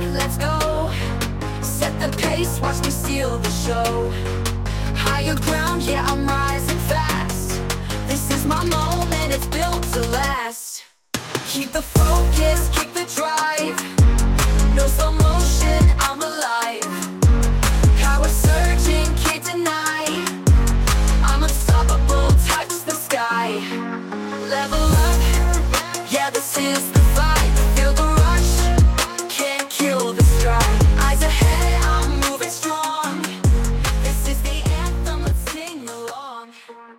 let's go. Set the pace, watch me steal the show. Higher ground, yeah, I'm rising fast. This is my moment, it's built to last. Keep the focus, keep the drive. No slow motion, I'm alive. Power surging, can't deny. I'm unstoppable, touch the sky. Level up, yeah, this is the fight. Feel the rush, can't kill the stride. Eyes ahead, I'm moving strong. This is the anthem, let's sing along.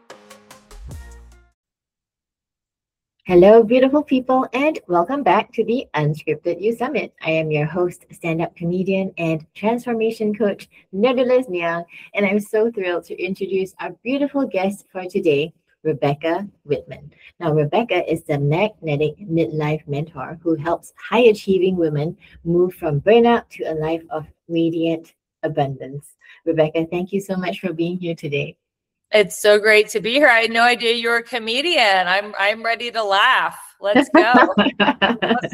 Hello, beautiful people, and welcome back to the Unscripted You Summit. I am your host, stand-up comedian, and transformation coach, Nebulous Niang, and I'm so thrilled to introduce our beautiful guest for today, Rebecca Whitman. Now, Rebecca is the magnetic midlife mentor who helps high-achieving women move from burnout to a life of radiant abundance. Rebecca, thank you so much for being here today. It's so great to be here. I had no idea you were a comedian. I'm ready to laugh. Let's go. Let's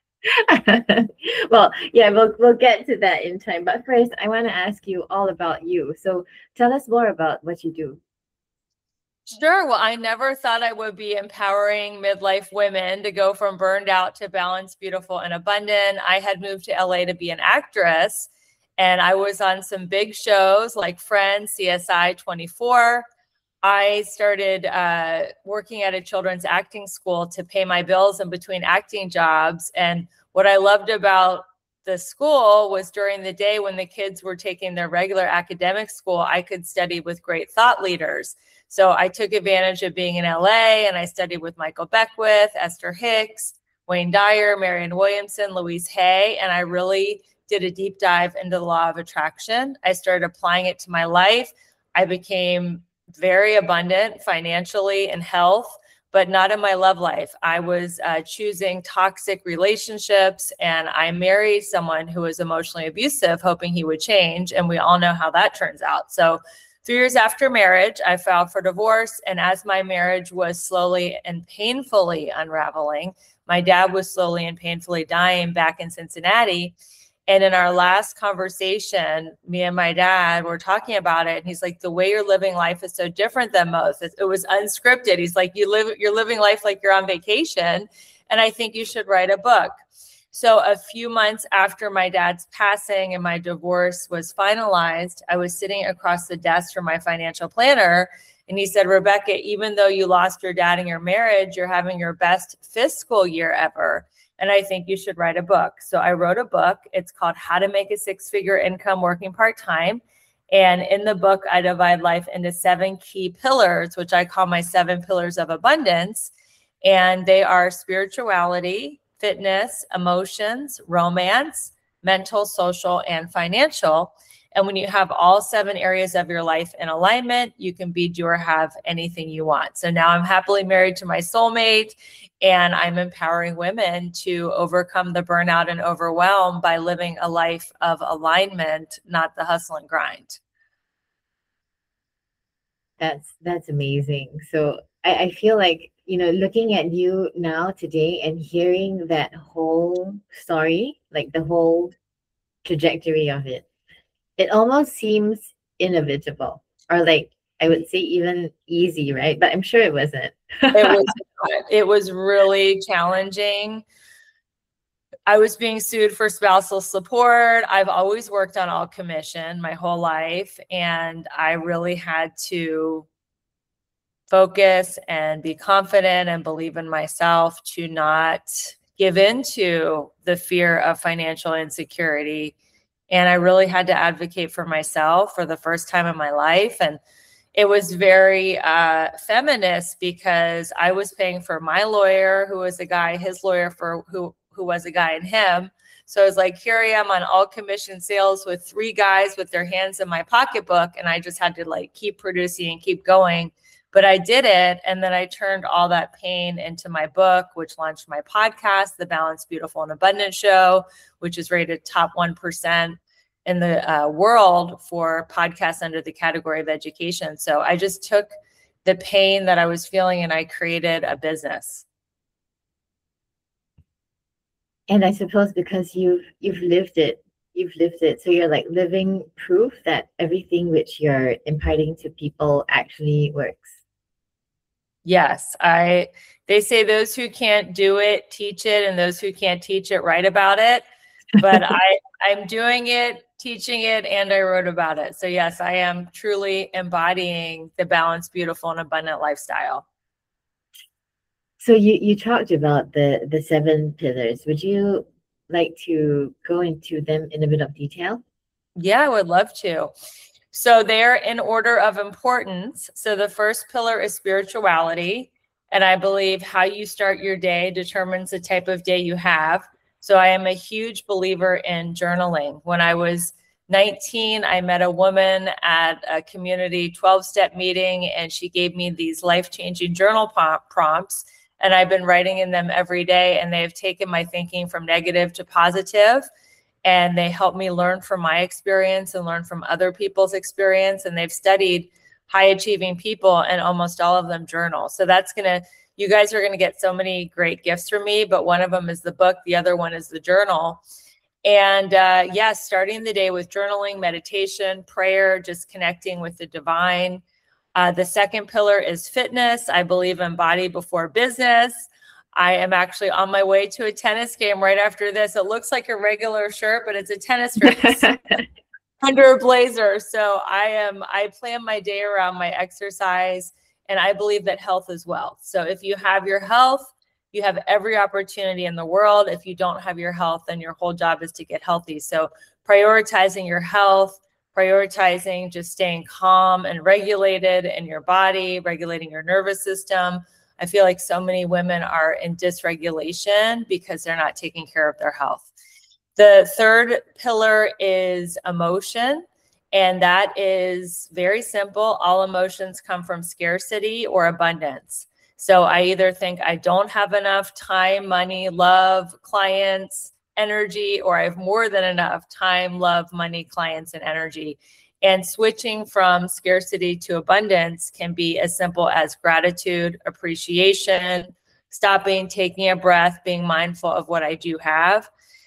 laugh. Well, yeah, we'll get to that in time. But first, I want to ask you all about you. So tell us more about what you do. Sure. Well, I never thought I would be empowering midlife women to go from burned out to balanced, beautiful, and abundant. I had moved to LA to be an actress. And I was on some big shows like Friends, CSI 24. I started working at a children's acting school to pay my bills in between acting jobs. And what I loved about the school was during the day when the kids were taking their regular academic school, I could study with great thought leaders. So I took advantage of being in LA and I studied with Michael Beckwith, Esther Hicks, Wayne Dyer, Marianne Williamson, Louise Hay, and I really did a deep dive into the law of attraction. I started applying it to my life. I became very abundant financially and health, but not in my love life. I was choosing toxic relationships, and I married someone who was emotionally abusive, hoping he would change. And we all know how that turns out. So 3 years after marriage, I filed for divorce. And as my marriage was slowly and painfully unraveling, my dad was slowly and painfully dying back in Cincinnati. And in our last conversation, me and my dad were talking about it. And he's like, the way you're living life is so different than most. It was unscripted. He's like, you're living life like you're on vacation. And I think you should write a book. So a few months after my dad's passing and my divorce was finalized, I was sitting across the desk from my financial planner. And he said, Rebecca, even though you lost your dad in your marriage, you're having your best fiscal year ever. And I think you should write a book. So I wrote a book. It's called How to Make a Six-Figure Income Working Part-Time. And in the book, I divide life into 7 key pillars, which I call my 7 pillars of abundance. And they are spirituality, fitness, emotions, romance, mental, social, and financial. And when you have all 7 areas of your life in alignment, you can be, do, or have anything you want. So now I'm happily married to my soulmate, and I'm empowering women to overcome the burnout and overwhelm by living a life of alignment, not the hustle and grind. That's amazing. So I feel like, looking at you now today and hearing that whole story, like the whole trajectory of it, it almost seems inevitable, or like I would say even easy, right? But I'm sure it wasn't. It was really challenging. I was being sued for spousal support. I've always worked on all commission my whole life, and I really had to focus and be confident and believe in myself to not give into the fear of financial insecurity. And I really had to advocate for myself for the first time in my life. And it was very feminist because I was paying for my lawyer, who was a guy, his lawyer for who was a guy, and him. So I was like, here I am on all commission sales with 3 guys with their hands in my pocketbook. And I just had to like keep producing and keep going. But I did it. And then I turned all that pain into my book, which launched my podcast, The Balanced, Beautiful, and Abundant Show, which is rated top 1% in the world for podcasts under the category of education. So I just took the pain that I was feeling and I created a business. And I suppose because you've lived it, so you're like living proof that everything which you're imparting to people actually works. Yes, they say those who can't do it, teach it, and those who can't teach it, write about it. But I'm doing it, teaching it, and I wrote about it. So yes, I am truly embodying the balanced, beautiful, and abundant lifestyle. So you talked about the 7 pillars. Would you like to go into them in a bit of detail? Yeah, I would love to. So they're in order of importance. So the first pillar is spirituality. And I believe how you start your day determines the type of day you have. So I am a huge believer in journaling. When I was 19, I met a woman at a community 12-step meeting, and she gave me these life-changing journal prompts. And I've been writing in them every day, and they've taken my thinking from negative to positive. And they help me learn from my experience and learn from other people's experience. And they've studied high achieving people, and almost all of them journal. So you guys are going to get so many great gifts from me, but one of them is the book. The other one is the journal. And yes, starting the day with journaling, meditation, prayer, just connecting with the divine. The second pillar is fitness. I believe in body before business. I am actually on my way to a tennis game right after this. It looks like a regular shirt, but it's a tennis shirt under a blazer. So I plan my day around my exercise, and I believe that health is wealth. So if you have your health, you have every opportunity in the world. If you don't have your health, then your whole job is to get healthy. So prioritizing your health, prioritizing just staying calm and regulated in your body, regulating your nervous system. I feel like so many women are in dysregulation because they're not taking care of their health. The third pillar is emotion, and that is very simple. All emotions come from scarcity or abundance. So I either think I don't have enough time, money, love, clients, energy, or I have more than enough time, love, money, clients, and energy. And switching from scarcity to abundance can be as simple as gratitude, appreciation, stopping, taking a breath, being mindful of what I do have.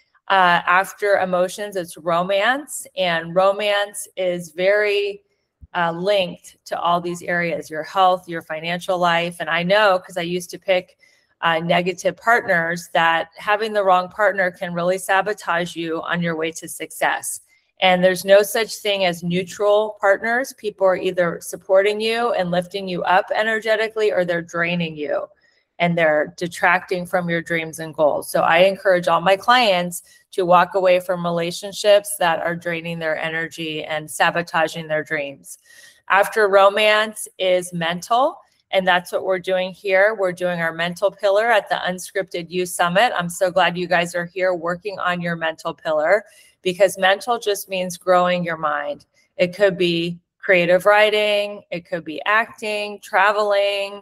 After emotions, it's romance. And romance is very linked to all these areas, your health, your financial life. And I know, because I used to pick negative partners, that having the wrong partner can really sabotage you on your way to success. And there's no such thing as neutral partners. People are either supporting you and lifting you up energetically, or they're draining you and they're detracting from your dreams and goals. So I encourage all my clients to walk away from relationships that are draining their energy and sabotaging their dreams. After romance is mental. And that's what we're doing here. We're doing our mental pillar at the Unscripted You Summit. I'm so glad you guys are here working on your mental pillar, because mental just means growing your mind. It could be creative writing, it could be acting, traveling,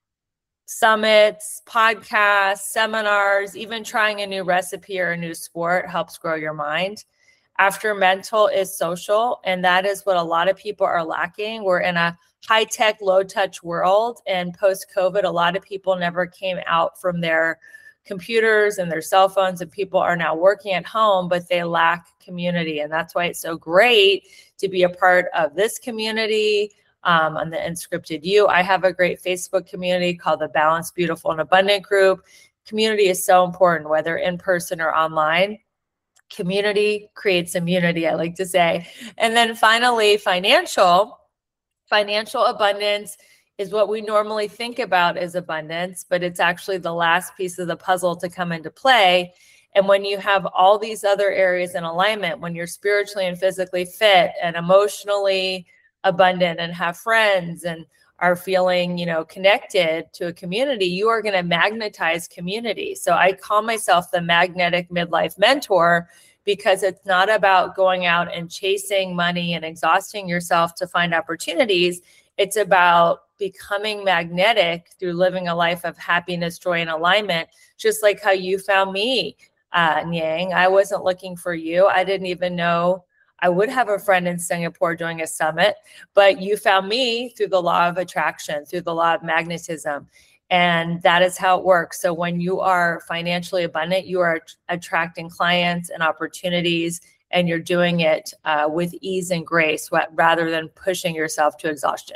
summits, podcasts, seminars, even trying a new recipe or a new sport helps grow your mind. After mental is social, and that is what a lot of people are lacking. We're in a high-tech, low-touch world, and post-COVID, a lot of people never came out from their computers and their cell phones, and people are now working at home, but they lack community. And that's why it's so great to be a part of this community. On the Unscripted You, I have a great Facebook community called the Balanced, Beautiful, and Abundant Group. Community is so important, whether in person or online. Community creates immunity, I like to say. And then finally, financial abundance is what we normally think about as abundance, but it's actually the last piece of the puzzle to come into play. And when you have all these other areas in alignment, when you're spiritually and physically fit and emotionally abundant and have friends and are feeling, connected to a community, you are going to magnetize community. So I call myself the magnetic midlife mentor, because it's not about going out and chasing money and exhausting yourself to find opportunities. It's about becoming magnetic through living a life of happiness, joy, and alignment, just like how you found me, Nyang. I wasn't looking for you. I didn't even know I would have a friend in Singapore doing a summit, but you found me through the law of attraction, through the law of magnetism. And that is how it works. So when you are financially abundant, you are attracting clients and opportunities, and you're doing it with ease and grace rather than pushing yourself to exhaustion.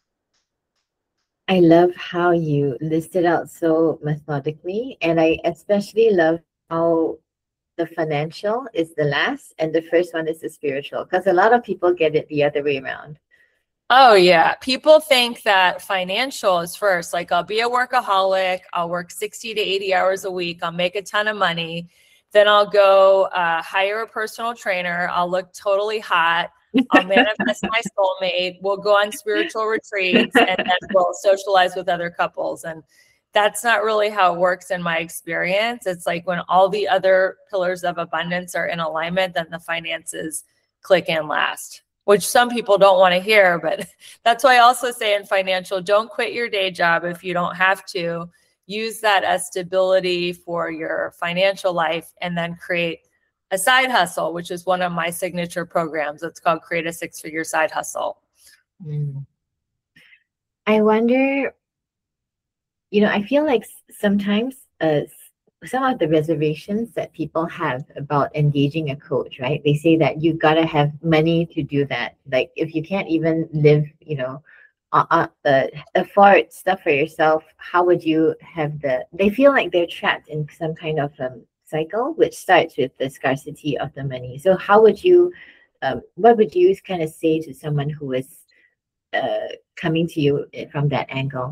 I love how you listed out so methodically, and I especially love how the financial is the last and the first one is the spiritual, because a lot of people get it the other way around. Oh, yeah. People think that financial is first. Like, I'll be a workaholic. I'll work 60 to 80 hours a week. I'll make a ton of money. Then I'll go hire a personal trainer. I'll look totally hot. I'll manifest my soulmate. We'll go on spiritual retreats, and then we'll socialize with other couples. And that's not really how it works in my experience. It's like when all the other pillars of abundance are in alignment, then the finances click in last, which some people don't want to hear. But that's why I also say in financial, don't quit your day job if you don't have to. Use that as stability for your financial life, and then create a side hustle, which is one of my signature programs. It's called Create a Six-Figure Side Hustle. I wonder, I feel like sometimes some of the reservations that people have about engaging a coach, right? They say that you got to have money to do that. Like, if you can't even live, afford stuff for yourself, how would you have they feel like they're trapped in some kind of cycle, which starts with the scarcity of the money. So how would you, what would you kind of say to someone who is coming to you from that angle?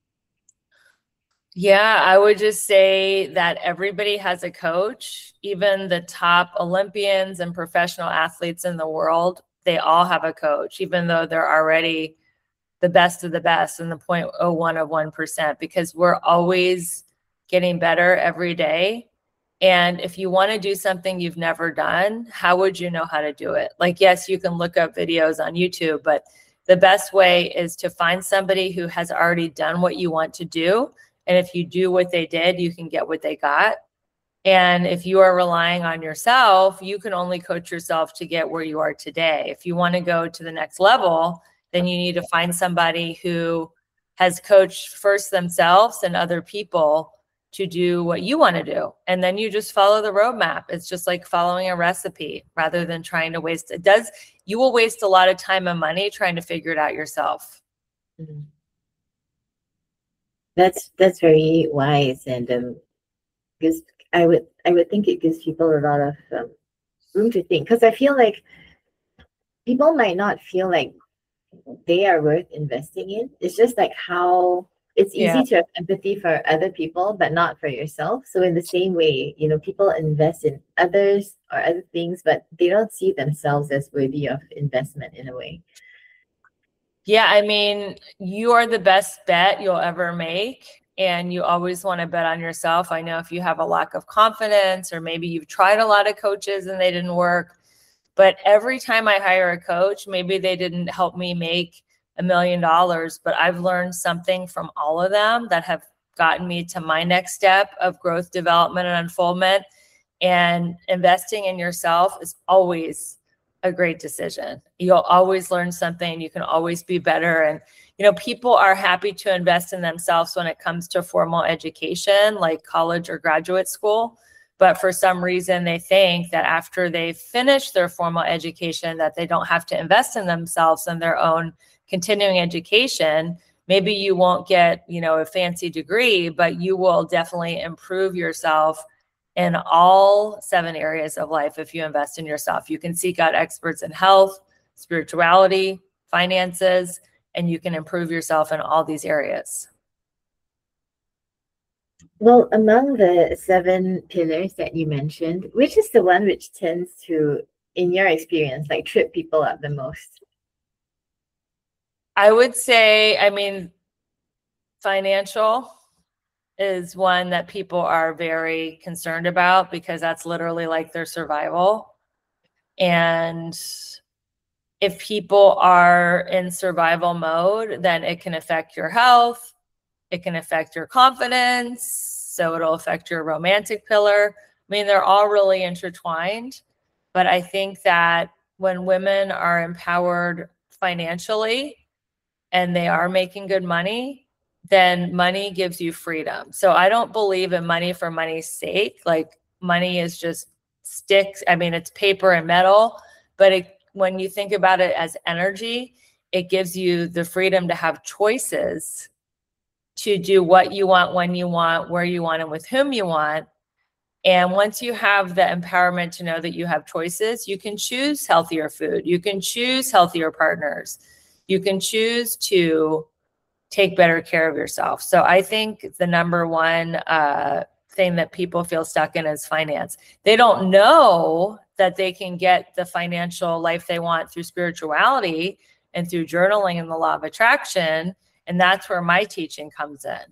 Yeah, I would just say that everybody has a coach. Even the top Olympians and professional athletes in the world, they all have a coach, even though they're already the best of the best in the 0.01 of 1%, because we're always getting better every day. And if you want to do something you've never done, how would you know how to do it? Like, yes, you can look up videos on YouTube, but the best way is to find somebody who has already done what you want to do. And if you do what they did, you can get what they got. And if you are relying on yourself, you can only coach yourself to get where you are today. If you want to go to the next level, then you need to find somebody who has coached first themselves and other people to do what you want to do. And then you just follow the roadmap. It's just like following a recipe rather than trying to waste it. You will waste a lot of time and money trying to figure it out yourself. Mm-hmm. That's very wise, and because I would think it gives people a lot of room to think, because I feel like people might not feel like they are worth investing in. It's just like how it's easy to have empathy for other people, but not for yourself. So in the same way, people invest in others or other things, but they don't see themselves as worthy of investment in a way. Yeah, I mean, you are the best bet you'll ever make, and you always want to bet on yourself. I know if you have a lack of confidence, or maybe you've tried a lot of coaches and they didn't work, but every time I hire a coach, maybe they didn't help me make $1 million, but I've learned something from all of them that have gotten me to my next step of growth, development, and unfoldment. And investing in yourself is always a great decision. You'll always learn something. You can always be better. And, people are happy to invest in themselves when it comes to formal education, like college or graduate school. But for some reason, they think that after they've finished their formal education, that they don't have to invest in themselves and their own continuing education. Maybe you won't get, a fancy degree, but you will definitely improve yourself in all 7 areas of life if you invest in yourself. You can seek out experts in health, spirituality, finances, and you can improve yourself in all these areas. Well, among the 7 pillars that you mentioned, which is the one which tends to, in your experience, like trip people up the most? I would say, financial is one that people are very concerned about, because that's literally like their survival. And if people are in survival mode, then it can affect your health. It can affect your confidence. So it'll affect your romantic pillar. They're all really intertwined. But I think that when women are empowered financially and they are making good money, then money gives you freedom. So I don't believe in money for money's sake. Like money is just sticks. I mean, it's paper and metal, but when you think about it as energy, it gives you the freedom to have choices to do what you want, when you want, where you want, and with whom you want. And once you have the empowerment to know that you have choices, you can choose healthier food. You can choose healthier partners. You can choose to take better care of yourself. So I think the number one thing that people feel stuck in is finance. They don't know that they can get the financial life they want through spirituality and through journaling and the law of attraction. And that's where my teaching comes in.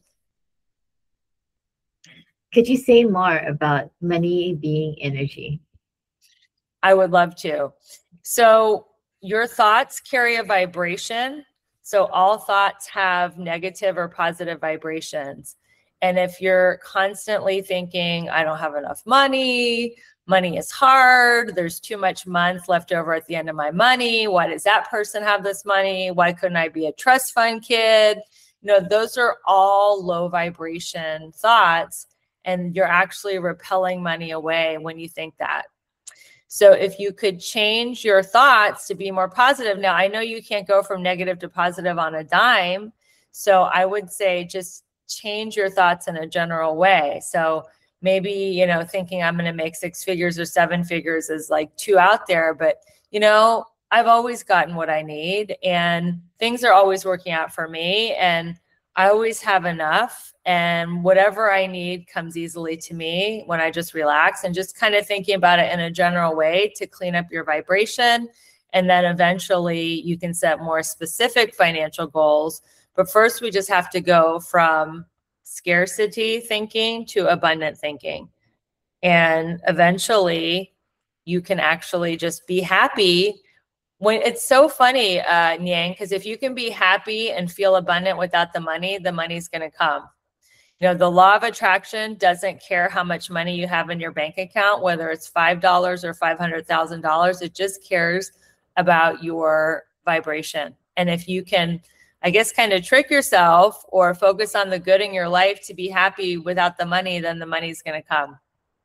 Could you say more about money being energy? I would love to. So your thoughts carry a vibration. So all thoughts have negative or positive vibrations. And if you're constantly thinking, I don't have enough money, money is hard, there's too much month left over at the end of my money, why does that person have this money? Why couldn't I be a trust fund kid? Those are all low vibration thoughts, and you're actually repelling money away when you think that. So if you could change your thoughts to be more positive. Now, I know you can't go from negative to positive on a dime. So I would say just change your thoughts in a general way. So maybe, thinking I'm going to make 6 figures or 7 figures is like too out there, but I've always gotten what I need and things are always working out for me and I always have enough and whatever I need comes easily to me when I just relax and just kind of thinking about it in a general way to clean up your vibration. And then eventually you can set more specific financial goals. But first, we just have to go from scarcity thinking to abundant thinking. And eventually, you can actually just be happy. When it's so funny, Niang, because if you can be happy and feel abundant without the money's going to come. The law of attraction doesn't care how much money you have in your bank account, whether it's $5 or $500,000. It just cares about your vibration. And if you can, I guess, kind of trick yourself or focus on the good in your life to be happy without the money, then the money's going to come.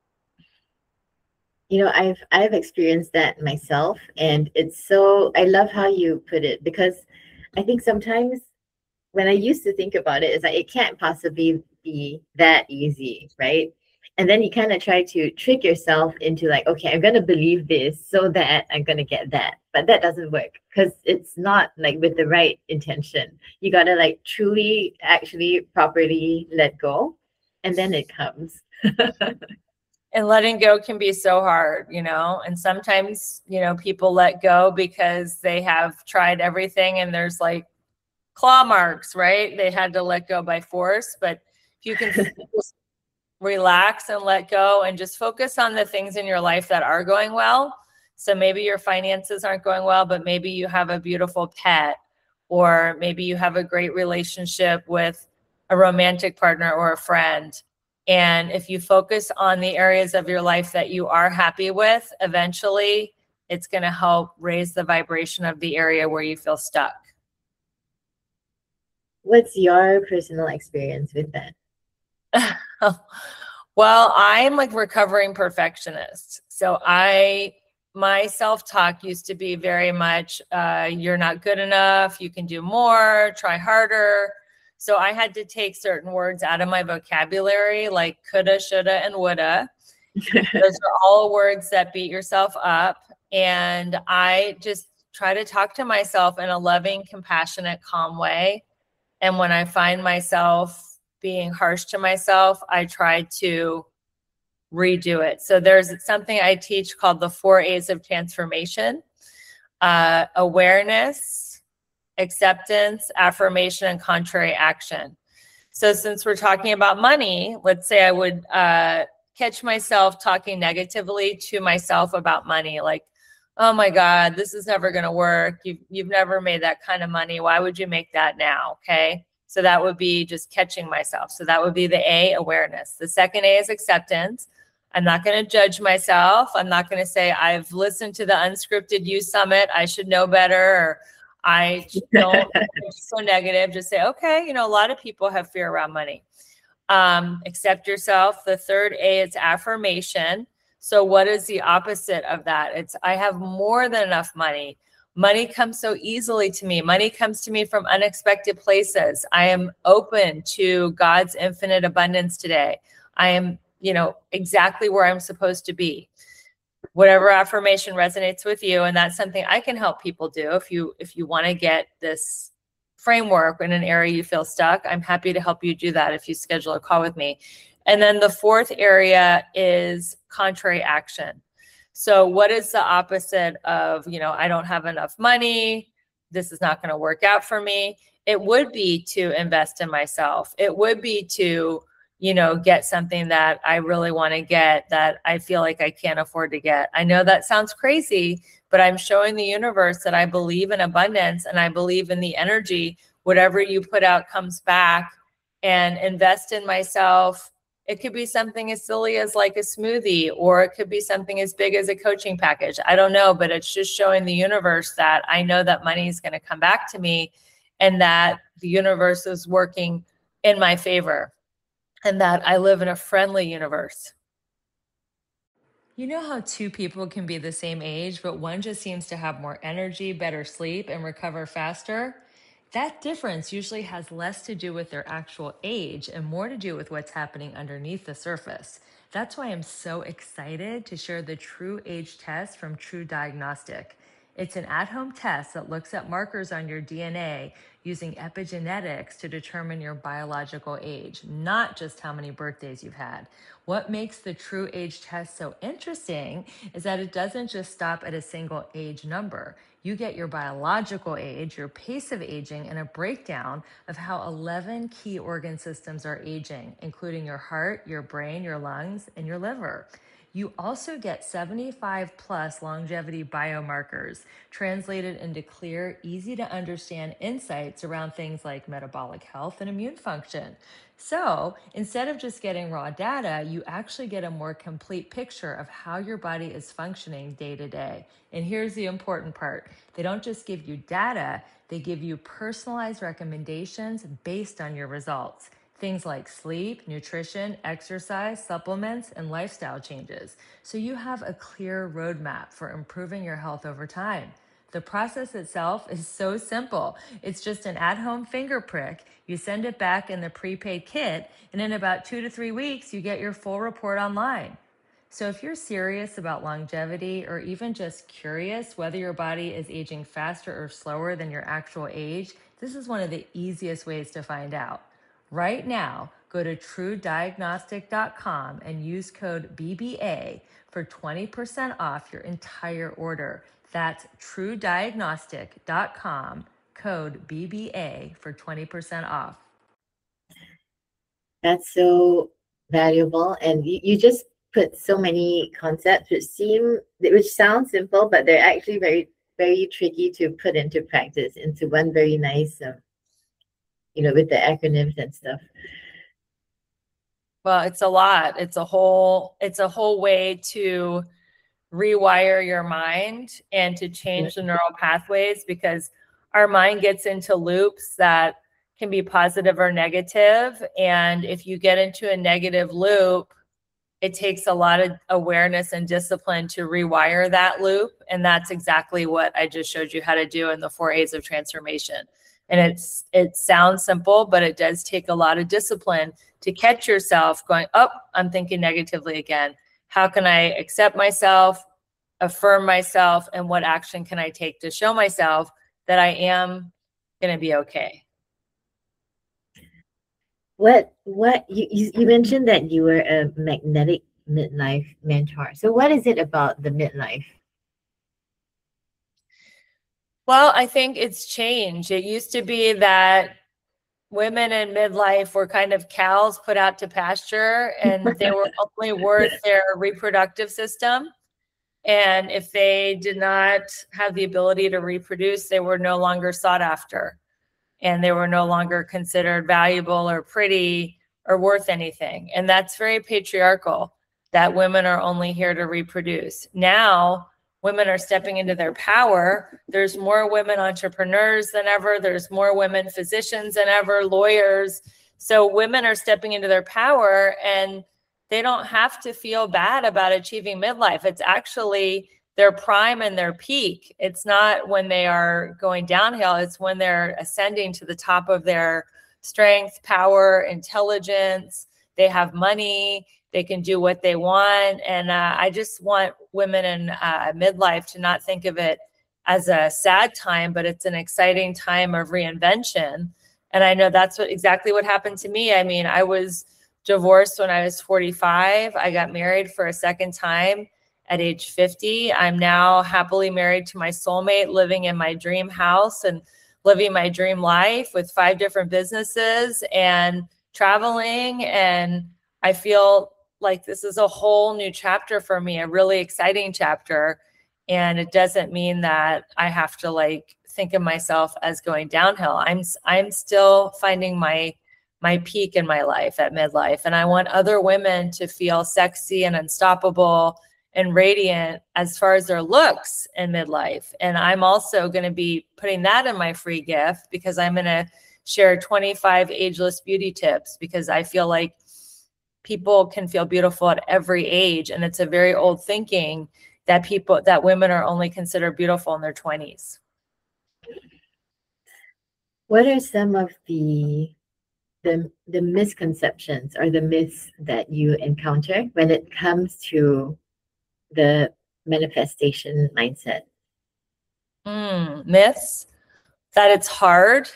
I've experienced that myself, and I love how you put it, because I think sometimes when I used to think about it, it's like it can't possibly be that easy, right? And then you kind of try to trick yourself into like, okay, I'm going to believe this so that I'm going to get that. But that doesn't work because it's not like with the right intention. You got to like truly, actually, properly let go, and then it comes. And letting go can be so hard, and sometimes, people let go because they have tried everything and there's like claw marks, right? They had to let go by force. But if you can just relax and let go and just focus on the things in your life that are going well. So maybe your finances aren't going well, but maybe you have a beautiful pet, or maybe you have a great relationship with a romantic partner or a friend. And if you focus on the areas of your life that you are happy with, eventually it's going to help raise the vibration of the area where you feel stuck. What's your personal experience with that? Well, I'm like recovering perfectionist. So my self-talk used to be very much, you're not good enough. You can do more, try harder. So I had to take certain words out of my vocabulary, like coulda, shoulda, and woulda. Those are all words that beat yourself up. And I just try to talk to myself in a loving, compassionate, calm way. And when I find myself being harsh to myself, I try to redo it. So there's something I teach called the 4 A's of transformation: awareness, acceptance, affirmation, and contrary action. So since we're talking about money, let's say I would catch myself talking negatively to myself about money, like, oh my God, this is never going to work. You've never made that kind of money. Why would you make that now? Okay. So that would be just catching myself. So that would be the A, awareness. The second A is acceptance. I'm not going to judge myself. I'm not going to say I've listened to the Unscripted You Summit, I should know better, or I don't just so negative, just say, okay, you know, a lot of people have fear around money. Accept yourself. The third A, it's affirmation. So what is the opposite of that? It's, I have more than enough money. Money comes so easily to me. Money comes to me from unexpected places. I am open to God's infinite abundance today. I am, you know, exactly where I'm supposed to be. Whatever affirmation resonates with you. And that's something I can help people do. If you want to get this framework in an area you feel stuck, I'm happy to help you do that if you schedule a call with me. And then the fourth area is contrary action. So what is the opposite of, you know, I don't have enough money, this is not going to work out for me? It would be to invest in myself. It would be to, you know, get something that I really want to get that I feel like I can't afford to get. I know that sounds crazy, but I'm showing the universe that I believe in abundance and I believe in the energy. Whatever you put out comes back. And invest in myself. It could be something as silly as like a smoothie, or it could be something as big as a coaching package. I don't know, but it's just showing the universe that I know that money is going to come back to me and that the universe is working in my favor and that I live in a friendly universe. You know how two people can be the same age, but one just seems to have more energy, better sleep, and recover faster? That difference usually has less to do with their actual age and more to do with what's happening underneath the surface. That's why I'm so excited to share the True Age Test from True Diagnostic. It's an at-home test that looks at markers on your DNA using epigenetics to determine your biological age, not just how many birthdays you've had. What makes the True Age Test so interesting is that it doesn't just stop at a single age number. You get your biological age, your pace of aging, and a breakdown of how 11 key organ systems are aging, including your heart, your brain, your lungs, and your liver. You also get 75 plus longevity biomarkers translated into clear, easy to understand insights around things like metabolic health and immune function. So instead of just getting raw data, you actually get a more complete picture of how your body is functioning day to day. And here's the important part. They don't just give you data, they give you personalized recommendations based on your results. Things like sleep, nutrition, exercise, supplements, and lifestyle changes. So you have a clear roadmap for improving your health over time. The process itself is so simple. It's just an at-home finger prick. You send it back in the prepaid kit, and in about 2 to 3 weeks, you get your full report online. So if you're serious about longevity or even just curious whether your body is aging faster or slower than your actual age, this is one of the easiest ways to find out. Right now, go to truediagnostic.com and use code BBA for 20% off your entire order. That's truediagnostic.com, code BBA for 20% off. That's so valuable. And you just put so many concepts which sound simple, but they're actually very, very tricky to put into practice into one very nice, with the acronyms and stuff. Well, it's a lot. It's a whole way to rewire your mind and to change the neural pathways, because our mind gets into loops that can be positive or negative. And if you get into a negative loop, it takes a lot of awareness and discipline to rewire that loop. And that's exactly what I just showed you how to do in the 4 A's of transformation. And it sounds simple, but it does take a lot of discipline to catch yourself going, oh, I'm thinking negatively again. How can I accept myself, affirm myself, and what action can I take to show myself that I am going to be okay? What you mentioned that you were a magnetic midlife mentor. So what is it about the midlife? Well, I think it's changed. It used to be that women in midlife were kind of cows put out to pasture, and they were only worth their reproductive system. And if they did not have the ability to reproduce, they were no longer sought after, and they were no longer considered valuable or pretty or worth anything. And that's very patriarchal, that women are only here to reproduce. Now, women are stepping into their power. There's more women entrepreneurs than ever. There's more women physicians than ever, lawyers. So women are stepping into their power, and they don't have to feel bad about achieving midlife. It's actually their prime and their peak. It's not when they are going downhill. It's when they're ascending to the top of their strength, power, intelligence. They have money. They can do what they want. And I just want women in midlife to not think of it as a sad time, but it's an exciting time of reinvention. And I know that's exactly what happened to me. I mean, I was divorced when I was 45. I got married for a second time at age 50. I'm now happily married to my soulmate, living in my dream house and living my dream life with 5 different businesses and traveling. And I feel like this is a whole new chapter for me, a really exciting chapter. And it doesn't mean that I have to like think of myself as going downhill. I'm still finding my peak in my life at midlife. And I want other women to feel sexy and unstoppable and radiant as far as their looks in midlife. And I'm also going to be putting that in my free gift, because I'm going to share 25 ageless beauty tips, because I feel like people can feel beautiful at every age. And it's a very old thinking that women are only considered beautiful in their 20s. What are some of the misconceptions or the myths that you encounter when it comes to the manifestation mindset? Myths that it's hard.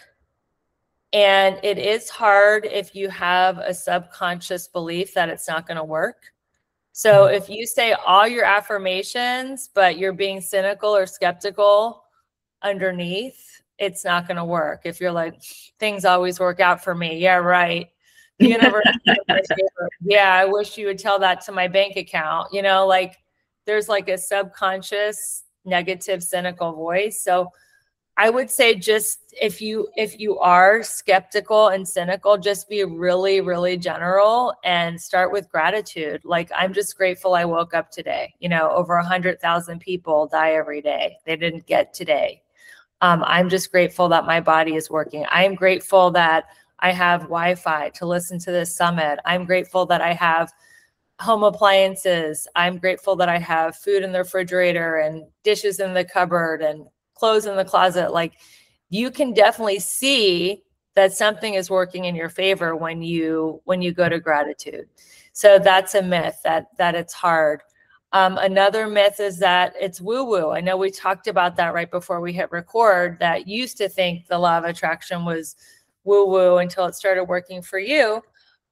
And it is hard if you have a subconscious belief that it's not going to work. So if you say all your affirmations, but you're being cynical or skeptical underneath, it's not going to work. If you're like, things always work out for me. Yeah, right. The universe. Yeah, I wish you would tell that to my bank account. You know, like there's like a subconscious negative, cynical voice. So I would say just if you are skeptical and cynical, just be really, really general and start with gratitude. Like, I'm just grateful I woke up today. You know, over 100,000 people die every day. They didn't get today. I'm just grateful that my body is working. I'm grateful that I have Wi-Fi to listen to this summit. I'm grateful that I have home appliances. I'm grateful that I have food in the refrigerator and dishes in the cupboard and clothes in the closet. Like, you can definitely see that something is working in your favor when you go to gratitude. So that's a myth that it's hard. Another myth is that it's woo-woo. I know we talked about that right before we hit record, that used to think the law of attraction was woo-woo until it started working for you.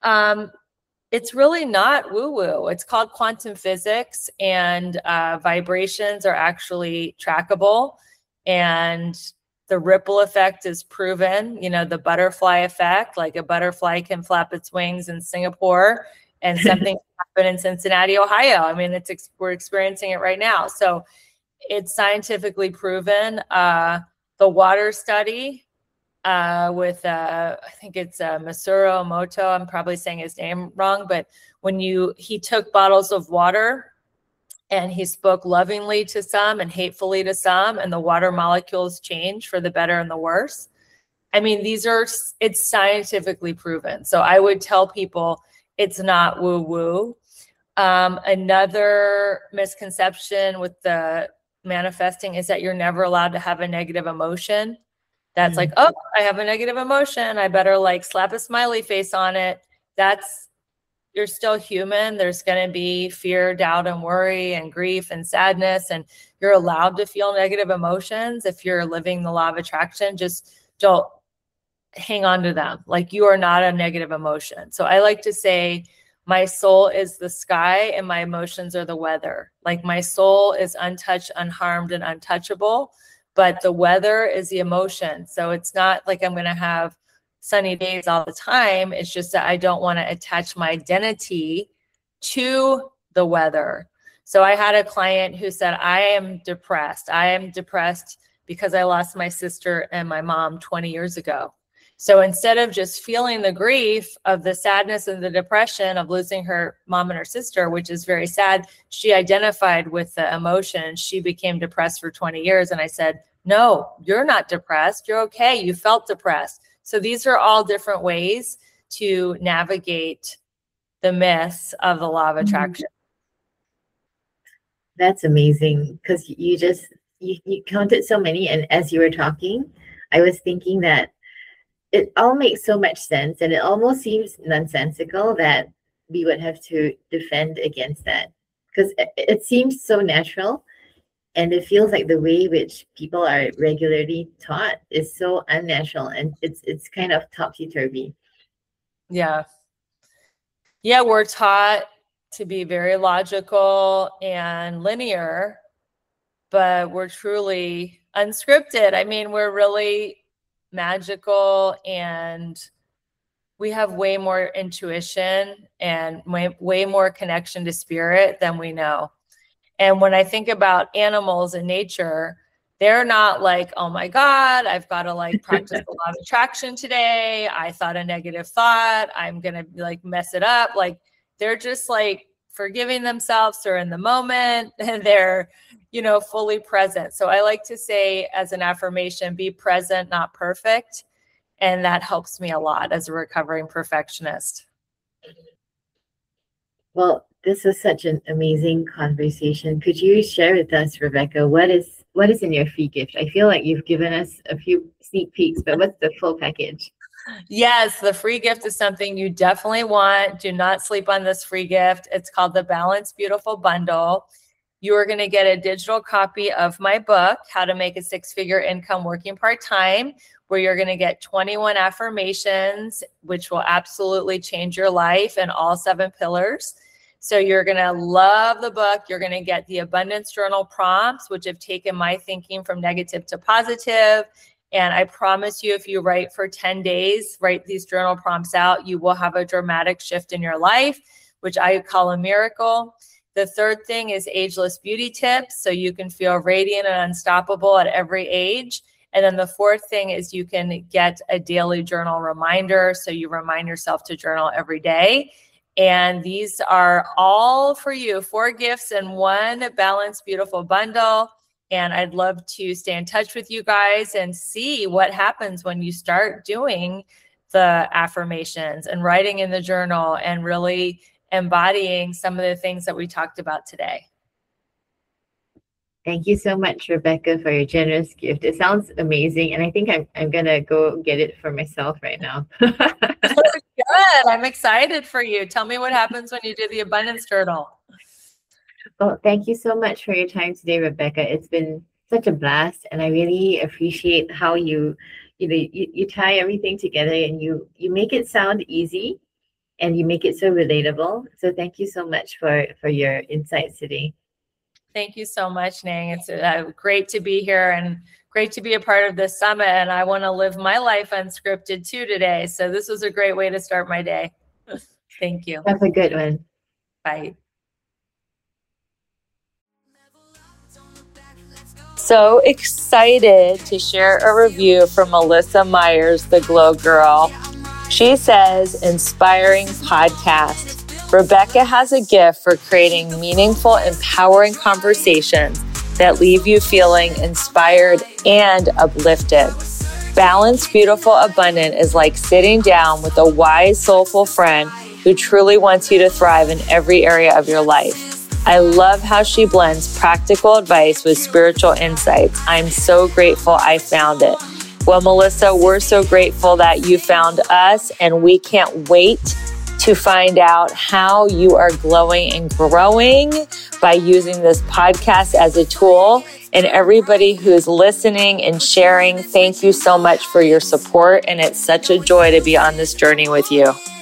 It's really not woo-woo. It's called quantum physics, and vibrations are actually trackable. And the ripple effect is proven, you know, the butterfly effect, like a butterfly can flap its wings in Singapore and something happened in Cincinnati, Ohio. I mean, we're experiencing it right now. So it's scientifically proven. The water study with, I think it's Masaru Emoto, I'm probably saying his name wrong, but he took bottles of water and he spoke lovingly to some and hatefully to some, and the water molecules change for the better and the worse. I mean, it's scientifically proven. So I would tell people it's not woo-woo. Another misconception with the manifesting is that you're never allowed to have a negative emotion. That's like, oh, I have a negative emotion, I better like slap a smiley face on it. You're still human. There's going to be fear, doubt, and worry, and grief and sadness. And you're allowed to feel negative emotions. If you're living the law of attraction, just don't hang on to them. Like, you are not a negative emotion. So I like to say my soul is the sky and my emotions are the weather. Like, my soul is untouched, unharmed, and untouchable, but the weather is the emotion. So it's not like I'm going to have sunny days all the time. It's just that I don't want to attach my identity to the weather. So I had a client who said, I am depressed. I am depressed because I lost my sister and my mom 20 years ago. So instead of just feeling the grief of the sadness and the depression of losing her mom and her sister, which is very sad, she identified with the emotion. She became depressed for 20 years. And I said, no, you're not depressed. You're okay. You felt depressed. So these are all different ways to navigate the myths of the law of attraction. That's amazing, because you counted so many. And as you were talking, I was thinking that it all makes so much sense, and it almost seems nonsensical that we would have to defend against that, because it seems so natural, and it feels like the way which people are regularly taught is so unnatural, and it's kind of topsy-turvy. Yeah, we're taught to be very logical and linear, but we're truly unscripted. I mean, we're really magical, and we have way more intuition and way more connection to spirit than we know. And when I think about animals in nature, they're not like, oh my God, I've got to like practice the law of attraction today. I thought a negative thought, I'm going to like mess it up. Like, they're just like forgiving themselves. They're in the moment, and they're, fully present. So I like to say as an affirmation, be present, not perfect. And that helps me a lot as a recovering perfectionist. Well, this was such an amazing conversation. Could you share with us, Rebecca, what is in your free gift? I feel like you've given us a few sneak peeks, but what's the full package? Yes, the free gift is something you definitely want. Do not sleep on this free gift. It's called the Balance Beautiful Bundle. You are going to get a digital copy of my book, How to Make a Six-Figure Income Working Part-Time, where you're going to get 21 affirmations, which will absolutely change your life in all 7 pillars. So you're going to love the book. You're going to get the abundance journal prompts, which have taken my thinking from negative to positive. And I promise you, if you write for 10 days, write these journal prompts out, you will have a dramatic shift in your life, which I call a miracle. The third thing is ageless beauty tips, so you can feel radiant and unstoppable at every age. And then the fourth thing is you can get a daily journal reminder, so you remind yourself to journal every day. And these are all for you, 4 gifts in one Balance Beautiful Bundle. And I'd love to stay in touch with you guys and see what happens when you start doing the affirmations and writing in the journal and really embodying some of the things that we talked about today. Thank you so much, Rebecca, for your generous gift. It sounds amazing, and I think I'm gonna go get it for myself right now. Good. I'm excited for you. Tell me what happens when you do the abundance journal. Well, thank you so much for your time today, Rebecca. It's been such a blast, and I really appreciate how you tie everything together, and you make it sound easy, and you make it so relatable. So thank you so much for your insights today. Thank you so much, Nang. It's great to be here and great to be a part of this summit. And I want to live my life unscripted too today. So this was a great way to start my day. Thank you. Have a good one. Bye. So excited to share a review from Melissa Myers, the Glow Girl. She says, inspiring podcast. Rebecca has a gift for creating meaningful, empowering conversations that leave you feeling inspired and uplifted. Balanced, Beautiful, Abundant is like sitting down with a wise, soulful friend who truly wants you to thrive in every area of your life. I love how she blends practical advice with spiritual insights. I'm so grateful I found it. Well, Melissa, we're so grateful that you found us, and we can't wait to find out how you are glowing and growing by using this podcast as a tool. And everybody who's listening and sharing, thank you so much for your support. And it's such a joy to be on this journey with you.